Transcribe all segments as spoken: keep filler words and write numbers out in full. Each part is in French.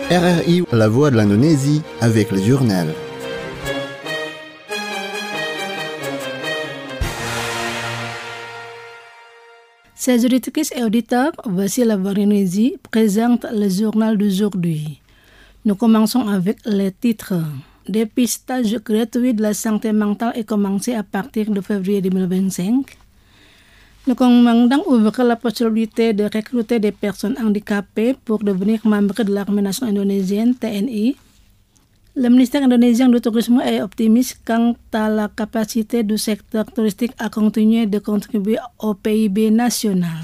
R R I, la voix de l'Indonésie, avec le journal. Chers auditrices et auditeurs, voici la voix de l'Indonésie présente le journal d'aujourd'hui. Nous commençons avec les titres. Dépistage gratuit de la santé mentale est commencé à partir de février deux mille vingt-cinq. Le commandant ouvre la possibilité de recruter des personnes handicapées pour devenir membres de l'armée nationale indonésienne T N I. Le ministère indonésien du tourisme est optimiste quant à la capacité du secteur touristique à continuer de contribuer au P I B national.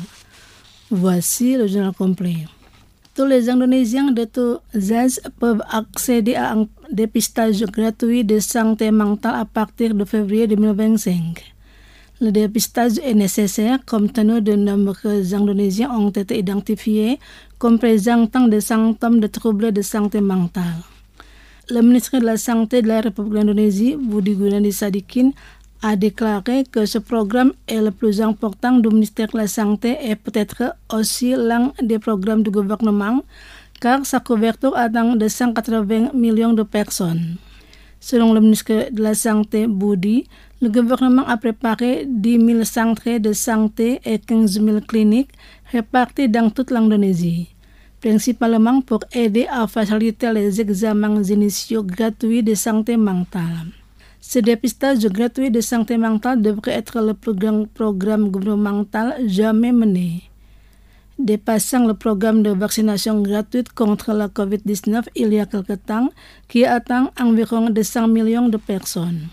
Voici le journal complet. Tous les Indonésiens de tous âges peuvent accéder à un dépistage gratuit de santé mentale à partir de février deux mille vingt-cinq. Le dépistage est nécessaire compte tenu de nombreux Indonésiens ont été identifiés comme présentant des symptômes de troubles de santé mentale. Le ministre de la Santé de la République d'Indonésie, Budi Gunadi Sadikin, a déclaré que ce programme est le plus important du ministère de la Santé et peut-être aussi l'un des programmes du gouvernement, car sa couverture atteint de cent quatre-vingts millions de personnes. Selon le ministre de la Santé, Budi, le gouvernement a préparé dix mille centres de santé et quinze mille cliniques réparties dans toute l'Indonésie, principalement pour aider à faciliter les examens initiaux gratuits de santé mentale. Ce dépistage gratuit de santé mentale devrait être le plus grand programme gouvernemental jamais mené, dépassant le programme de vaccination gratuite contre la covid dix-neuf il y a quelque temps, qui atteint environ deux cents millions de personnes.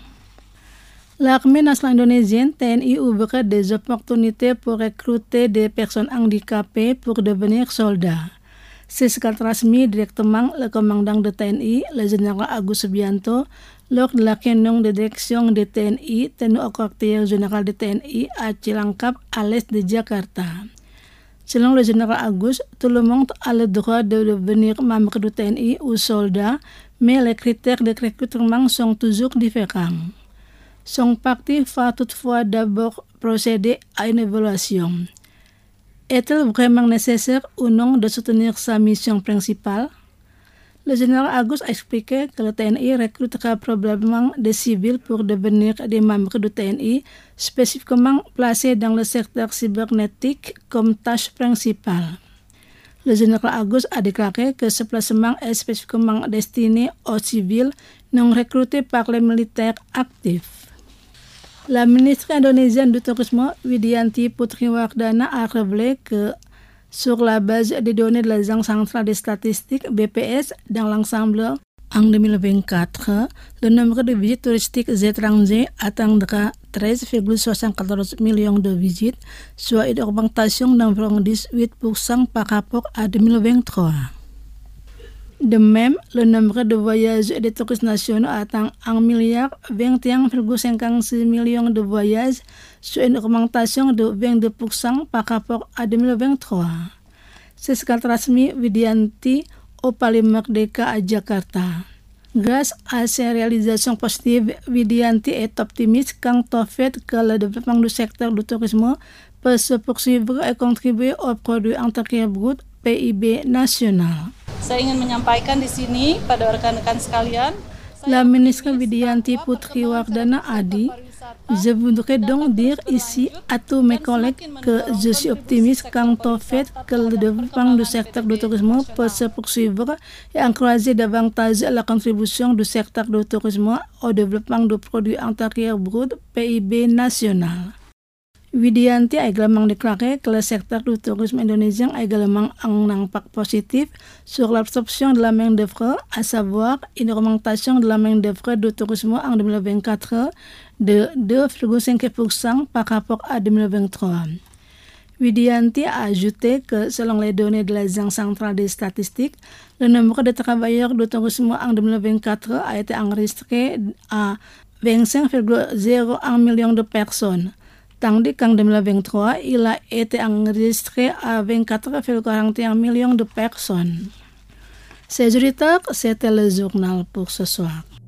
L'armée nationale indonésienne T N I ouvre des opportunités pour recruter des personnes handicapées pour devenir soldats. C'est ce qu'a transmis directement le commandant de T N I, le général Agus Subianto, lors de la réunion de direction de T N I tenue au quartier général de T N I à Cilangkap, à l'est de Jakarta. Selon le général Agus, tout le monde a le droit de devenir membre du T N I ou soldat, mais les critères de recrutement sont toujours différents. Son parti va toutefois d'abord procéder à une évaluation. Est-il vraiment nécessaire ou non de soutenir sa mission principale? Le général Agus a expliqué que le T N I recrutera probablement des civils pour devenir des membres du T N I, spécifiquement placés dans le secteur cybernétique comme tâche principale. Le général Agus a déclaré que ce placement est spécifiquement destiné aux civils non recrutés par les militaires actifs. La ministre indonésienne du Tourisme, Widianti Putriwardana, a révélé que sur la base des données de l'Agence centrale des statistiques B P S dans l'ensemble, en deux mille vingt-quatre, le nombre de visites touristiques étrangers atteindra treize virgule soixante-quatorze millions de visites, soit une augmentation d'environ dix-huit pour cent par rapport à deux mille vingt-trois. De même, le nombre de voyages des touristes nationaux atteint un milliard vingt et un virgule cinquante-six millions de voyages, soit une augmentation de vingt-deux pour cent par rapport à deux mille vingt-trois. C'est ce qu'a transmis Widianti au Palais Merdeka à Jakarta. Grâce à ces réalisations positives, Widianti est optimiste quant au fait que le développement du secteur du tourisme peut se poursuivre et contribuer au produit intérieur brut P I B national. Saya ingin menyampaikan di sini pada rekan-rekan sekalian. La ministre Widianti Putriwardana a dit: je voudrais donc dire ici à tous mes collègues que je suis optimiste quant au fait que le développement du secteur du tourisme peut se poursuivre et encourager davantage la contribution du secteur du tourisme au développement du produit intérieur brut P I B national. Widianti a également déclaré que le secteur du tourisme indonésien a également un impact positif sur l'absorption de la main-d'œuvre, à savoir une augmentation de la main-d'œuvre du tourisme en deux mille vingt-quatre de deux virgule cinq pour cent par rapport à deux mille vingt-trois. Widianti a ajouté que selon les données de l'Agence centrale des statistiques, le nombre de travailleurs du tourisme en deux mille vingt-quatre a été enregistré à vingt-cinq virgule zéro un million de personnes, tandis qu'en deux mille vingt-trois, il a été enregistré à vingt-quatre virgule quarante et un millions de personnes. Ces auditeurs, c'était le journal pour ce soir.